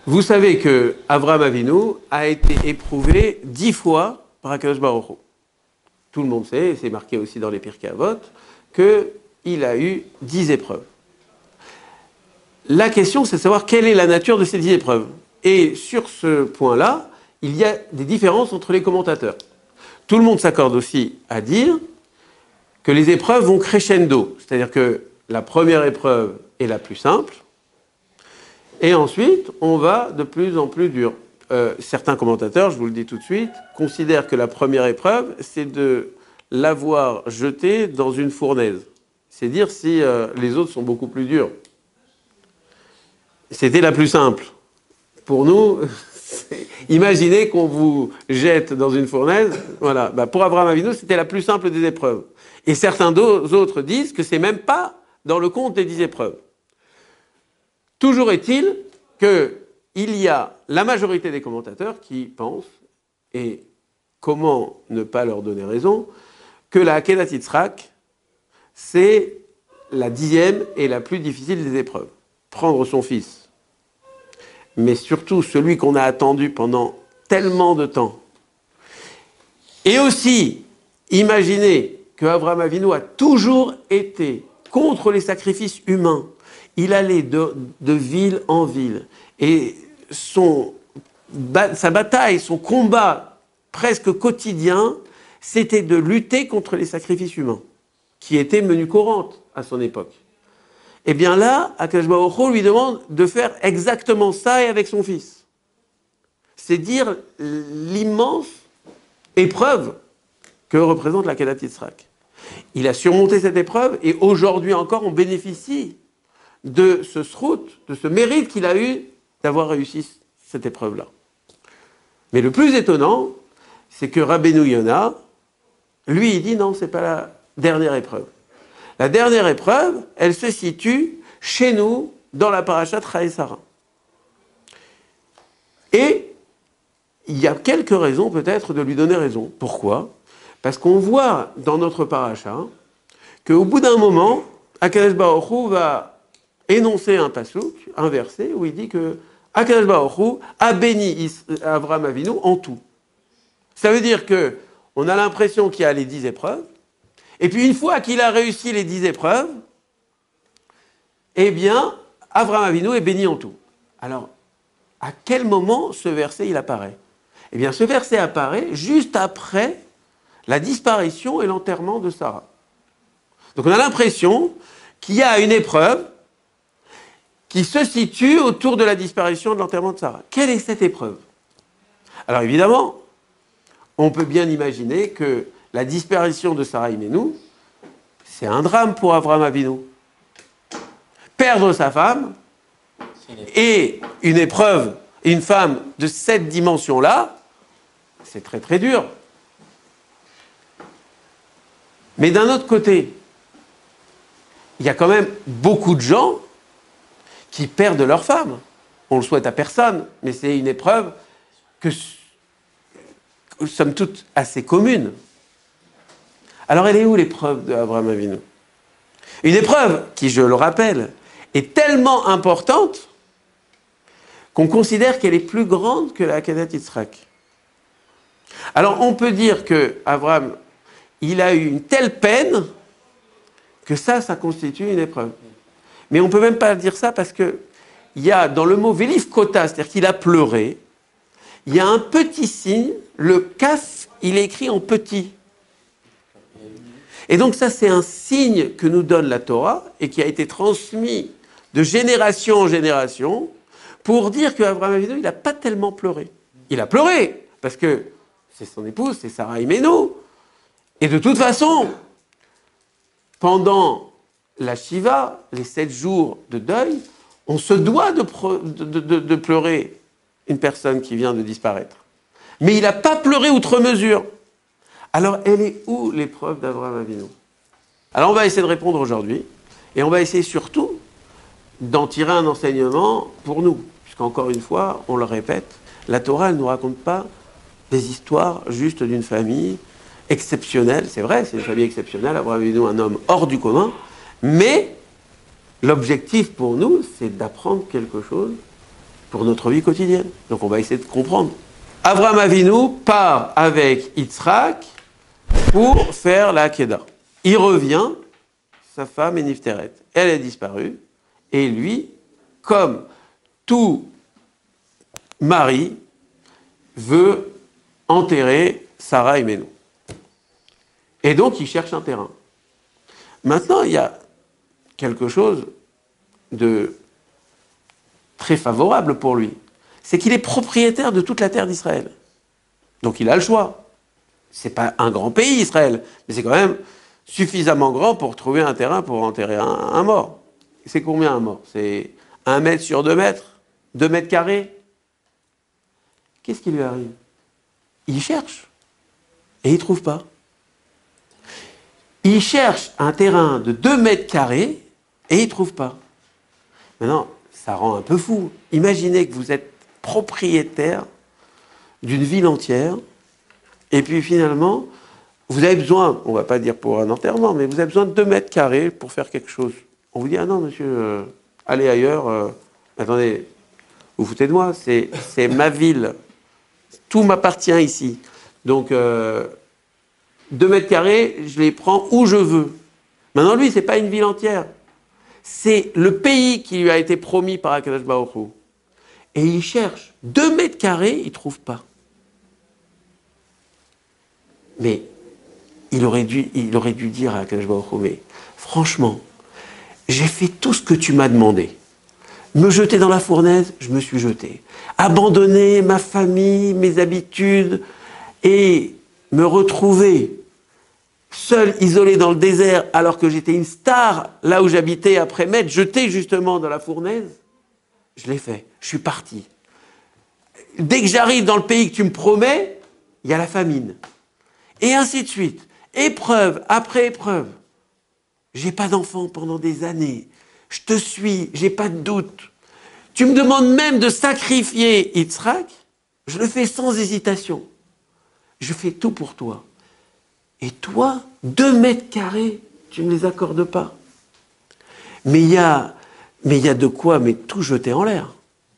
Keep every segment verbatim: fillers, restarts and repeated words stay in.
Vous savez que Avraham Avinu a été éprouvé dix fois par Akadosh Baruch Hu. Tout le monde sait, et c'est marqué aussi dans les Pirkei Avot, qu'il a eu dix épreuves. La question, c'est de savoir quelle est la nature de ces dix épreuves. Et sur ce point-là, il y a des différences entre les commentateurs. Tout le monde s'accorde aussi à dire que les épreuves vont crescendo, c'est-à-dire que la première épreuve est la plus simple, et ensuite, on va de plus en plus dur. Euh, certains commentateurs, je vous le dis tout de suite, considèrent que la première épreuve, c'est de l'avoir jeté dans une fournaise. C'est dire si euh, les autres sont beaucoup plus durs. C'était la plus simple. Pour nous, imaginez qu'on vous jette dans une fournaise. Voilà. Bah, pour Avraham Avinu, c'était la plus simple des épreuves. Et certains autres disent que c'est même pas dans le compte des dix épreuves. Toujours est-il qu'il y a la majorité des commentateurs qui pensent, et comment ne pas leur donner raison, que la Akedat Yitzhak, c'est la dixième et la plus difficile des épreuves. Prendre son fils, mais surtout celui qu'on a attendu pendant tellement de temps. Et aussi, imaginez que Avraham Avinu a toujours été contre les sacrifices humains. Il allait de, de ville en ville. Et son, sa bataille, son combat presque quotidien, c'était de lutter contre les sacrifices humains, qui étaient menu courante à son époque. Et bien là, Akadosh Baruch Hu lui demande de faire exactement ça et avec son fils. C'est dire l'immense épreuve que représente la Akedat Yitzhak. Il a surmonté cette épreuve et aujourd'hui encore, on bénéficie de ce srout, de ce mérite qu'il a eu d'avoir réussi cette épreuve-là. Mais le plus étonnant, c'est que Rabbeinu Yona, lui, il dit non, c'est pas la dernière épreuve. La dernière épreuve, elle se situe chez nous, dans la parashat Chayei Sarah. Et il y a quelques raisons peut-être de lui donner raison. Pourquoi ? Parce qu'on voit dans notre parasha qu'au bout d'un moment, Akadosh Baruch Hu va énoncer un pasuk, un verset, où il dit que Akadosh Baruch Hu a béni Avraham Avinu en tout. Ça veut dire que on a l'impression qu'il y a les dix épreuves, et puis une fois qu'il a réussi les dix épreuves, eh bien, Avraham Avinu est béni en tout. Alors, à quel moment ce verset il apparaît ? Eh bien, ce verset apparaît juste après la disparition et l'enterrement de Sarah. Donc on a l'impression qu'il y a une épreuve qui se situe autour de la disparition de l'enterrement de Sarah. Quelle est cette épreuve ? Alors évidemment, on peut bien imaginer que la disparition de Sarah Imenou, c'est un drame pour Avraham Avinu. Perdre sa femme et une épreuve, une femme de cette dimension-là, c'est très très dur. Mais d'un autre côté, il y a quand même beaucoup de gens qui perdent leur femme. On le souhaite à personne, mais c'est une épreuve que, somme toute, assez commune. Alors elle est où l'épreuve d'Avraham Avinu ? Une épreuve qui, je le rappelle, est tellement importante qu'on considère qu'elle est plus grande que la Akedat Yitzhak. Alors on peut dire que Avraham, il a eu une telle peine que ça, ça constitue une épreuve. Mais on ne peut même pas dire ça parce qu'il y a dans le mot Velif Kota, c'est-à-dire qu'il a pleuré, il y a un petit signe, le kaf, il est écrit en petit. Et donc ça, c'est un signe que nous donne la Torah et qui a été transmis de génération en génération pour dire qu'Avraham Avinu, il n'a pas tellement pleuré. Il a pleuré parce que c'est son épouse, c'est Sarah Imenou. Et de toute façon, pendant la Shiva, les sept jours de deuil, on se doit de, de, de, de pleurer une personne qui vient de disparaître. Mais il n'a pas pleuré outre mesure. Alors, elle est où l'épreuve d'Avraham Avinu ? Alors, on va essayer de répondre aujourd'hui, et on va essayer surtout d'en tirer un enseignement pour nous. Puisqu'encore une fois, on le répète, la Torah, elle ne nous raconte pas des histoires juste d'une famille exceptionnelle. C'est vrai, c'est une famille exceptionnelle, Avraham Avinu, un homme hors du commun, mais l'objectif pour nous, c'est d'apprendre quelque chose pour notre vie quotidienne. Donc on va essayer de comprendre. Avraham Avinu part avec Yitzhak pour faire la Akedah. Il revient, sa femme est Nifteret. Elle est disparue, et lui, comme tout mari, veut enterrer Sarah Imenu. Et donc il cherche un terrain. Maintenant, il y a quelque chose de très favorable pour lui. C'est qu'il est propriétaire de toute la terre d'Israël. Donc il a le choix. C'est pas un grand pays, Israël, mais c'est quand même suffisamment grand pour trouver un terrain pour enterrer un, un mort. C'est combien un mort? C'est un mètre sur deux mètres? Deux mètres carrés? Qu'est-ce qui lui arrive? Il cherche. Et il ne trouve pas. Il cherche un terrain de deux mètres carrés et il ne trouve pas. Maintenant, ça rend un peu fou. Imaginez que vous êtes propriétaire d'une ville entière et puis finalement, vous avez besoin, on ne va pas dire pour un enterrement, mais vous avez besoin de deux mètres carrés pour faire quelque chose. On vous dit, ah non monsieur, euh, allez ailleurs. Euh, attendez, vous vous foutez de moi, c'est, c'est ma ville. Tout m'appartient ici. Donc, euh, deux mètres carrés, je les prends où je veux. Maintenant, lui, ce n'est pas une ville entière. C'est le pays qui lui a été promis par Akadosh Baruch Hu. Et il cherche deux mètres carrés, il ne trouve pas. Mais il aurait dû, il aurait dû dire à Akadosh Baruch Hu, mais franchement, j'ai fait tout ce que tu m'as demandé. Me jeter dans la fournaise, je me suis jeté. Abandonner ma famille, mes habitudes, et me retrouver seul, isolé dans le désert, alors que j'étais une star, là où j'habitais, après m'être jeté justement dans la fournaise, je l'ai fait. Je suis parti. Dès que j'arrive dans le pays que tu me promets, il y a la famine. Et ainsi de suite. Épreuve après épreuve. J'ai pas d'enfant pendant des années. Je te suis, j'ai pas de doute. Tu me demandes même de sacrifier Yitzhak, je le fais sans hésitation. Je fais tout pour toi. Et toi, deux mètres carrés, tu ne me les accordes pas. Mais il y a, mais il y a de quoi mais tout jeter en l'air.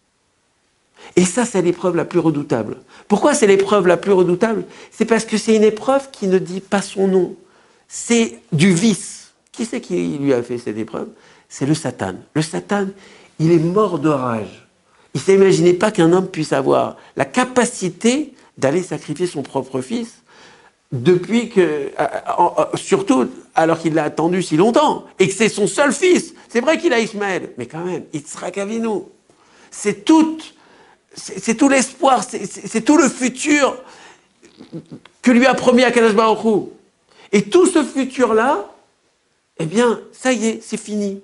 Et ça, c'est l'épreuve la plus redoutable. Pourquoi c'est l'épreuve la plus redoutable? C'est parce que c'est une épreuve qui ne dit pas son nom. C'est du vice. Qui c'est qui lui a fait cette épreuve? C'est le Satan. Le Satan, il est mort de rage. Il ne s'imaginait pas qu'un homme puisse avoir la capacité d'aller sacrifier son propre fils, depuis que, surtout alors qu'il l'a attendu si longtemps, et que c'est son seul fils. C'est vrai qu'il a Ismaël, mais quand même, Yitzhak Avinu. C'est tout, c'est, c'est tout l'espoir, c'est, c'est, c'est tout le futur que lui a promis Akadosh Baruch Hu. Et tout ce futur-là, eh bien, ça y est, c'est fini.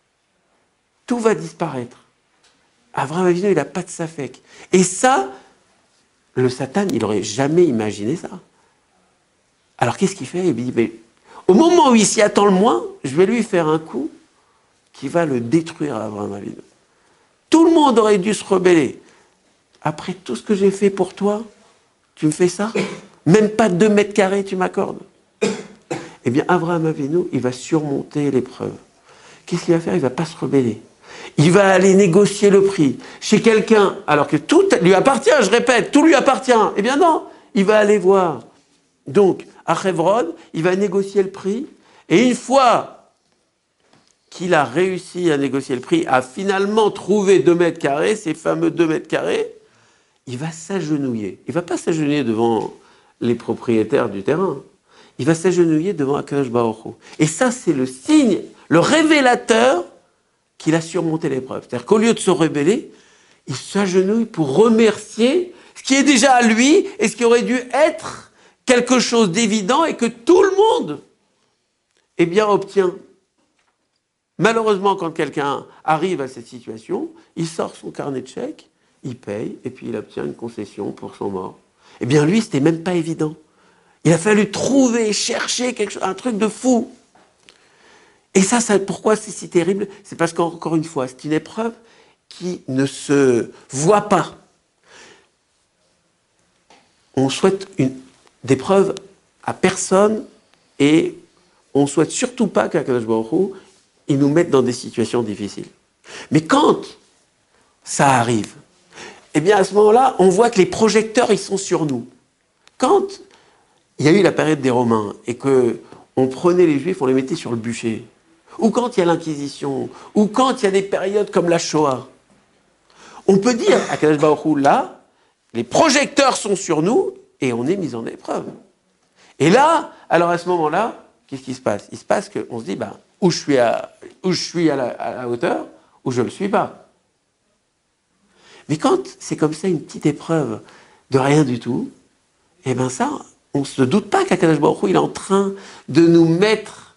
Tout va disparaître. Avraham Avinu, il n'a pas de safek. Et ça, le Satan, il n'aurait jamais imaginé ça. Alors qu'est-ce qu'il fait? Il dit, mais au moment où il s'y attend le moins, je vais lui faire un coup qui va le détruire à Avraham Avinu. Tout le monde aurait dû se rebeller. Après tout ce que j'ai fait pour toi, tu me fais ça? Même pas deux mètres carrés, tu m'accordes? Eh bien, Avraham Avinu, il va surmonter l'épreuve. Qu'est-ce qu'il va faire? Il ne va pas se rebeller. Il va aller négocier le prix chez quelqu'un, alors que tout lui appartient, je répète, tout lui appartient. Eh bien non, il va aller voir. Donc, à Hebron, il va négocier le prix, et une fois qu'il a réussi à négocier le prix, à finalement trouver deux mètres carrés, ces fameux deux mètres carrés, il va s'agenouiller. Il ne va pas s'agenouiller devant les propriétaires du terrain. Il va s'agenouiller devant Akadosh Baruch Hu. Et ça, c'est le signe, le révélateur qu'il a surmonté l'épreuve. C'est-à-dire qu'au lieu de se rebeller, il s'agenouille pour remercier ce qui est déjà à lui et ce qui aurait dû être quelque chose d'évident et que tout le monde, eh bien, obtient. Malheureusement, quand quelqu'un arrive à cette situation, il sort son carnet de chèques, il paye et puis il obtient une concession pour son mort. Eh bien, lui, c'était même pas évident. Il a fallu trouver, chercher quelque chose, un truc de fou. Et ça, ça pourquoi c'est si terrible? C'est parce qu'encore une fois, c'est une épreuve qui ne se voit pas. On souhaite une, des preuves à personne et on ne souhaite surtout pas qu'Akadosh Baruch Hu, il nous mette dans des situations difficiles. Mais quand ça arrive, eh bien à ce moment-là, on voit que les projecteurs, ils sont sur nous. Quand il y a eu la période des Romains et qu'on prenait les Juifs, on les mettait sur le bûcher, ou quand il y a l'Inquisition, ou quand il y a des périodes comme la Shoah, on peut dire à Kadosh Baruch Hu, là, les projecteurs sont sur nous et on est mis en épreuve. Et là, alors à ce moment-là, qu'est-ce qui se passe? Il se passe qu'on se dit, ben, où je suis, à, où je suis à, la, à la hauteur, ou je ne le suis pas. Mais quand c'est comme ça, une petite épreuve de rien du tout, eh bien ça, on ne se doute pas qu'Akadosh Baruch Hu, il est en train de nous mettre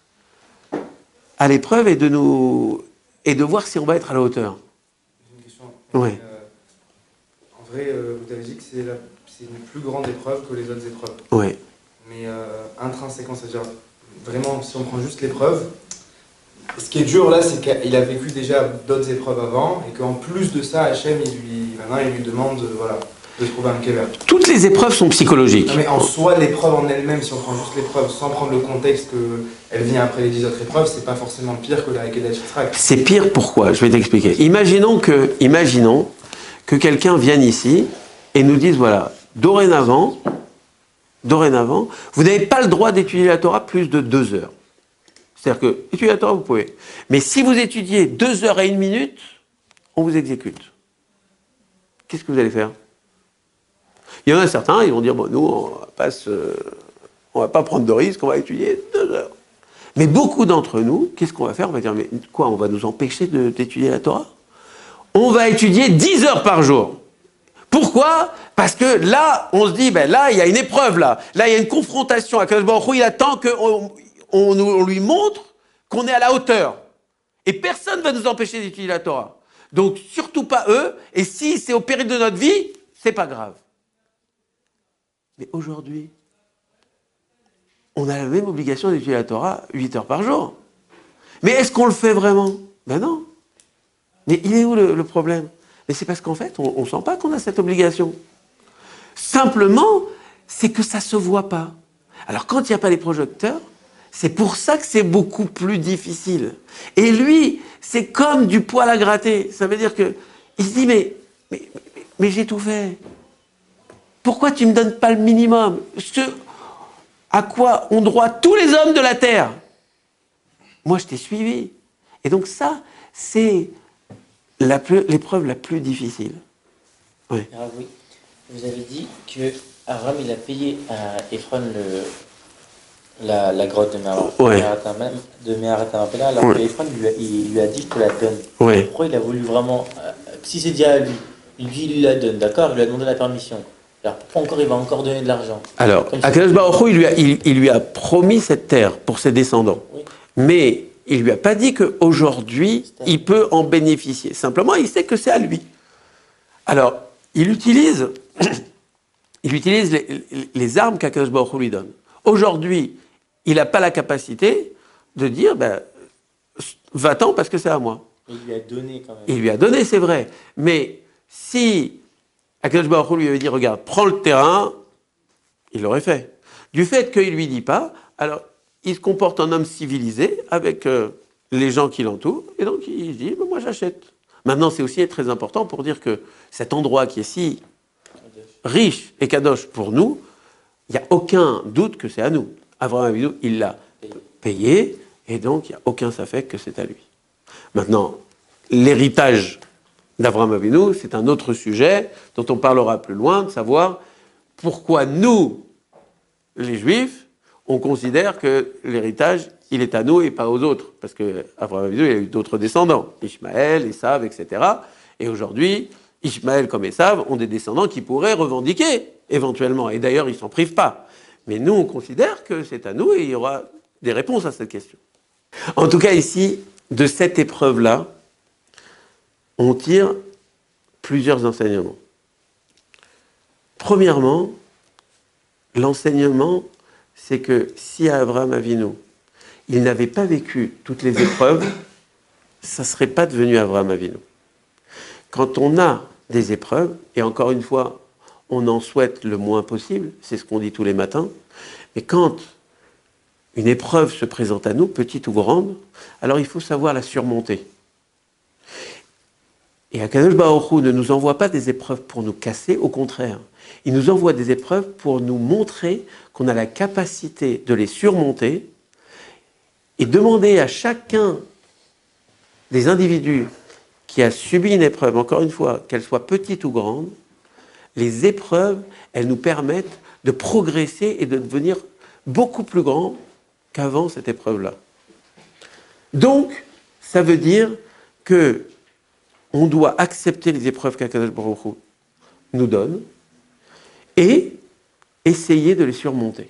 à l'épreuve et de nous et de voir si on va être à la hauteur. J'ai une question. Ouais. Euh, en vrai, euh, vous avez dit que c'est, la, c'est une plus grande épreuve que les autres épreuves. Ouais. Mais euh, intrinsèquement, c'est-à-dire vraiment, si on prend juste l'épreuve, ce qui est dur là, c'est qu'il a vécu déjà d'autres épreuves avant et qu'en plus de ça, Hachem, il lui, maintenant, il lui demande euh, voilà, de trouver un kéver. Toutes les épreuves sont psychologiques. Non, mais en soi, l'épreuve en elle-même, si on prend juste l'épreuve sans prendre le contexte qu'elle vient après les dix autres épreuves, c'est pas forcément pire que la Kedesh Yitzhak. C'est pire pourquoi? Je vais t'expliquer. Imaginons que, imaginons que quelqu'un vienne ici et nous dise voilà, dorénavant, dorénavant, vous n'avez pas le droit d'étudier la Torah plus de deux heures. C'est-à-dire que, étudier la Torah, vous pouvez. Mais si vous étudiez deux heures et une minute, on vous exécute. Qu'est-ce que vous allez faire? Il y en a certains, ils vont dire, bon, nous, on va pas se, on va pas prendre de risque, on va étudier deux heures. Mais beaucoup d'entre nous, qu'est-ce qu'on va faire? On va dire, mais quoi, on va nous empêcher de, d'étudier la Torah? On va étudier dix heures par jour. Pourquoi? Parce que là, on se dit, ben là, il y a une épreuve, là. Là, il y a une confrontation. Akadosh Baruch Hu, il attend qu'on on, on lui montre qu'on est à la hauteur. Et personne ne va nous empêcher d'étudier la Torah. Donc, surtout pas eux. Et si c'est au péril de notre vie, c'est pas grave. Mais aujourd'hui, on a la même obligation d'étudier la Torah huit heures par jour. Mais est-ce qu'on le fait vraiment? Ben non. Mais il est où le, le problème? Mais c'est parce qu'en fait, on ne sent pas qu'on a cette obligation. Simplement, c'est que ça ne se voit pas. Alors quand il n'y a pas les projecteurs, c'est pour ça que c'est beaucoup plus difficile. Et lui, c'est comme du poil à gratter. Ça veut dire que il se dit, mais, mais, mais, mais j'ai tout fait. Pourquoi tu ne me donnes pas le minimum? Ce à quoi ont droit tous les hommes de la terre. Moi, je t'ai suivi. Et donc ça, c'est la plus, l'épreuve la plus difficile. Oui. Ah oui. Vous avez dit que Abraham, il a payé à Ephron le, la, la grotte de Meharatam, de Meharatam, alors ouais. que Ephron lui, il lui a dit, je te la donne. Ouais. Pourquoi il a voulu vraiment... Euh, si c'est dit à lui, lui, il lui la donne, d'accord? Il lui a demandé la permission. Alors pourquoi encore il va encore donner de l'argent? Alors, Akadosh Baruch Hu, il lui a, il, il lui a promis cette terre pour ses descendants. Oui. Mais il ne lui a pas dit qu'aujourd'hui, il peut en bénéficier. Simplement, il sait que c'est à lui. Alors, il utilise, il utilise les, les armes qu'Akadosh Baruch Hu lui donne. Aujourd'hui, il n'a pas la capacité de dire, ben, va-t'en parce que c'est à moi. Il lui a donné quand même. Il lui a donné, c'est vrai. Mais si Akadosh Baruch Hu lui avait dit, regarde, prends le terrain, il l'aurait fait. Du fait qu'il ne lui dit pas, alors il se comporte en homme civilisé avec euh, les gens qui l'entourent, et donc il dit, ben, moi j'achète. Maintenant, c'est aussi très important pour dire que cet endroit qui est si riche et kadosh pour nous, il n'y a aucun doute que c'est à nous. Abraham Avinu, il l'a payé, et donc il n'y a aucun safek que c'est à lui. Maintenant, l'héritage d'Abraham Avinu, c'est un autre sujet dont on parlera plus loin, de savoir pourquoi nous, les Juifs, on considère que l'héritage, il est à nous et pas aux autres. Parce qu'Abraham Avinu, il a eu d'autres descendants, Ishmaël, Esav, et cetera. Et aujourd'hui, Ishmaël comme Esav ont des descendants qui pourraient revendiquer, éventuellement. Et d'ailleurs, ils ne s'en privent pas. Mais nous, on considère que c'est à nous et il y aura des réponses à cette question. En tout cas, ici, de cette épreuve-là, on tire plusieurs enseignements. Premièrement, l'enseignement, c'est que si Abraham Avinu, il n'avait pas vécu toutes les épreuves, ça ne serait pas devenu Abraham Avinu. Quand on a des épreuves, et encore une fois, on en souhaite le moins possible, c'est ce qu'on dit tous les matins, mais quand une épreuve se présente à nous, petite ou grande, alors il faut savoir la surmonter. Et Akadosh Baruch Hu ne nous envoie pas des épreuves pour nous casser, au contraire. Il nous envoie des épreuves pour nous montrer qu'on a la capacité de les surmonter et demander à chacun des individus qui a subi une épreuve, encore une fois, qu'elle soit petite ou grande, les épreuves, elles nous permettent de progresser et de devenir beaucoup plus grand qu'avant cette épreuve-là. Donc, ça veut dire que on doit accepter les épreuves qu'Akadosh Baruch Hu nous donne et essayer de les surmonter.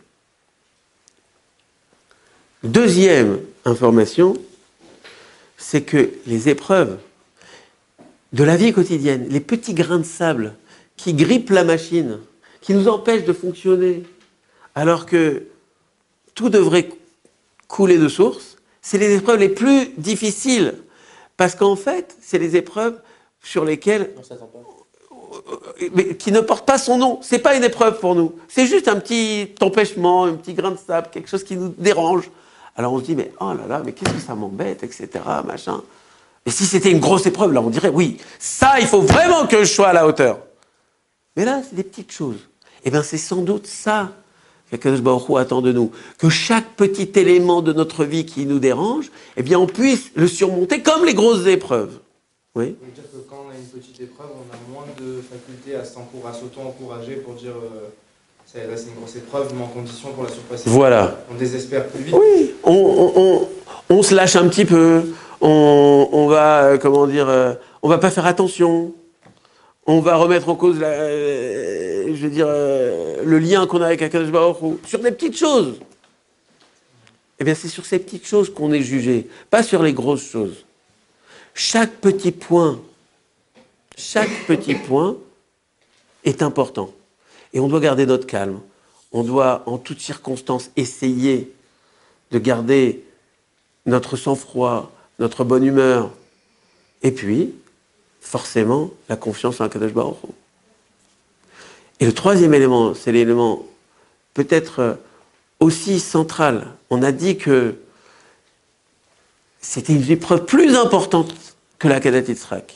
Deuxième information, c'est que les épreuves de la vie quotidienne, les petits grains de sable qui grippent la machine, qui nous empêchent de fonctionner, alors que tout devrait couler de source, c'est les épreuves les plus difficiles. Parce qu'en fait, c'est les épreuves sur lesquelles... On s'attend pas. Mais qui ne portent pas son nom. C'est pas une épreuve pour nous. C'est juste un petit empêchement, un petit grain de sable, quelque chose qui nous dérange. Alors on se dit, mais oh là là, mais qu'est-ce que ça m'embête, et cetera, machin. Et si c'était une grosse épreuve, là, on dirait, oui, ça, il faut vraiment que je sois à la hauteur. Mais là, c'est des petites choses. Eh bien, c'est sans doute ça qu'Akadosh Baruch Hu attend de nous. Que chaque petit élément de notre vie qui nous dérange, eh bien, on puisse le surmonter comme les grosses épreuves. Oui. Ça veut dire que quand on a une petite épreuve, on a moins de faculté à s'auto-encourager pour dire euh, ça, là c'est une grosse épreuve, mais en condition pour la surpasser. Voilà. On désespère plus vite. Oui, on, on, on, on se lâche un petit peu, on, on va, euh, comment dire, euh, on va pas faire attention, on va remettre en cause, la, euh, je veux dire, euh, le lien qu'on a avec Akadosh Baruch Hu, sur des petites choses. Eh bien, c'est sur ces petites choses qu'on est jugé, pas sur les grosses choses. Chaque petit point, chaque petit point est important. Et on doit garder notre calme. On doit, en toutes circonstances, essayer de garder notre sang-froid, notre bonne humeur. Et puis, forcément, la confiance en Akadosh Baruch Hu. Et le troisième élément, c'est l'élément peut-être aussi central. On a dit que c'était une épreuve plus importante que la Kedat Yitzhak.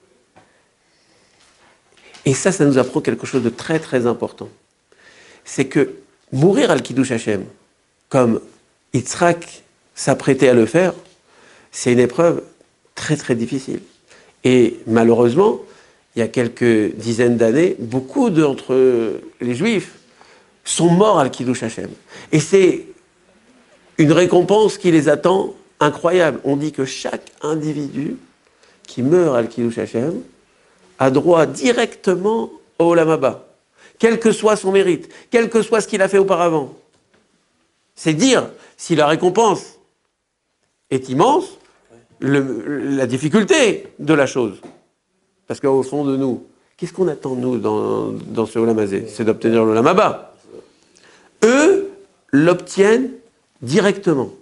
Et ça, ça nous apprend quelque chose de très très important. C'est que mourir al Kiddush Hashem, comme Yitzhak s'apprêtait à le faire, c'est une épreuve très très difficile. Et malheureusement, il y a quelques dizaines d'années, beaucoup d'entre les Juifs sont morts al Kiddush Hashem. Et c'est une récompense qui les attend incroyable. On dit que chaque individu qui meurt al Kiddush Hashem a droit directement au Olam Haba, quel que soit son mérite, quel que soit ce qu'il a fait auparavant. C'est dire si la récompense est immense, le, la difficulté de la chose. Parce qu'au fond de nous, qu'est-ce qu'on attend, nous, dans, dans ce Olam Hazé? C'est d'obtenir l'Olam Haba. Eux l'obtiennent directement.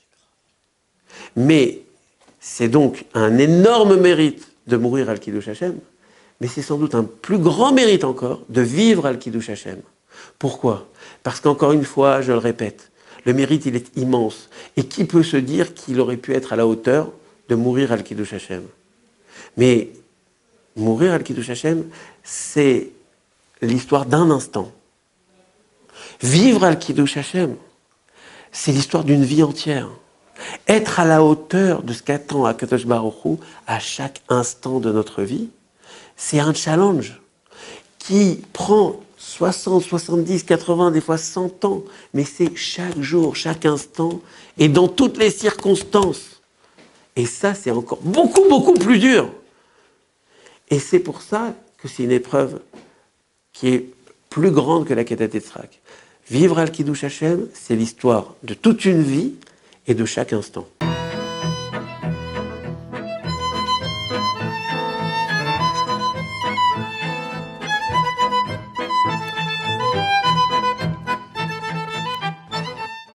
Mais c'est donc un énorme mérite de mourir al Kiddush Hashem, mais c'est sans doute un plus grand mérite encore de vivre al Kiddush Hashem. Pourquoi? Parce qu'encore une fois, je le répète, le mérite, il est immense. Et qui peut se dire qu'il aurait pu être à la hauteur de mourir al Kiddush Hashem? Mais mourir al Kiddush Hashem, c'est l'histoire d'un instant. Vivre al Kiddush Hashem, c'est l'histoire d'une vie entière. Être à la hauteur de ce qu'attend Akadosh Baruch Hu à chaque instant de notre vie, c'est un challenge qui prend soixante, soixante-dix, quatre-vingts, des fois cent ans, mais c'est chaque jour, chaque instant, et dans toutes les circonstances. Et ça, c'est encore beaucoup, beaucoup plus dur. Et c'est pour ça que c'est une épreuve qui est plus grande que la Kedat Yitzhak. Vivre al Kiddush Hashem, c'est l'histoire de toute une vie et de chaque instant.